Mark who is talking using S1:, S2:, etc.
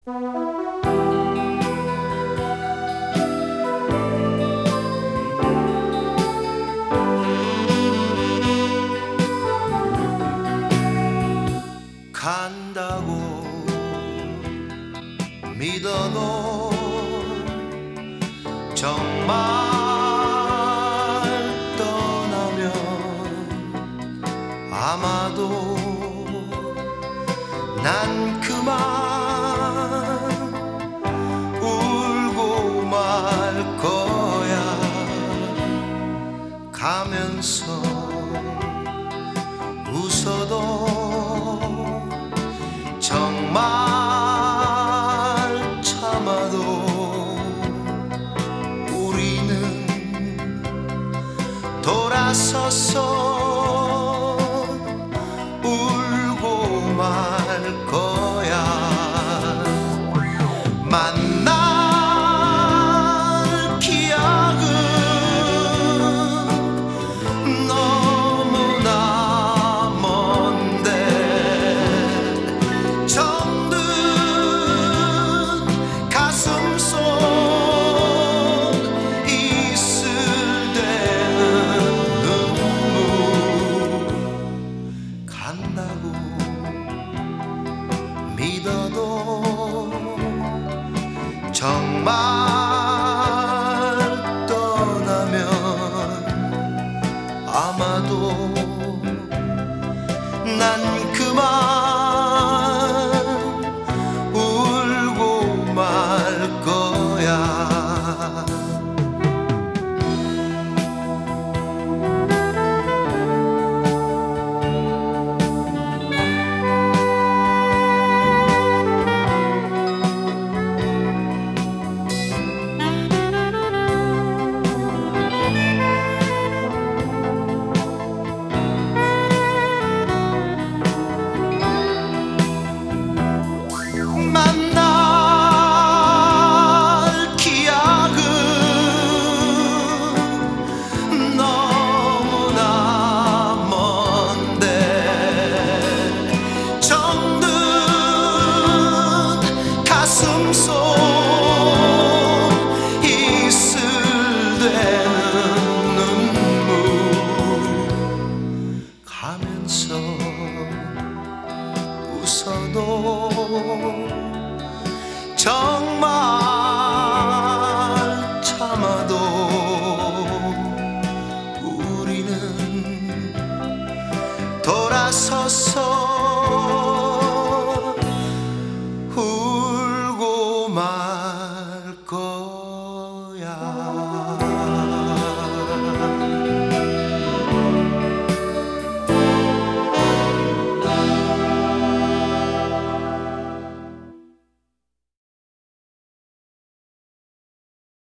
S1: 간다고 믿어도 정말 떠나면 아마도 난 그만 울고 말 거야. 가면서 웃어도 정말 참아도 우리는 돌아서서 울고 말 거야. 만날 기약은 너무나 먼데 정든 가슴 속 있을 때는 눈물 간다고 믿어도 정말 떠나면 아마도 난 그만 울고 말 거야. 만날 기약은 너무나 먼데 정든 가슴 속 있을 때는 눈물 가면서 웃어도 정말 참아도 우리는 돌아서서 울고 말 거야.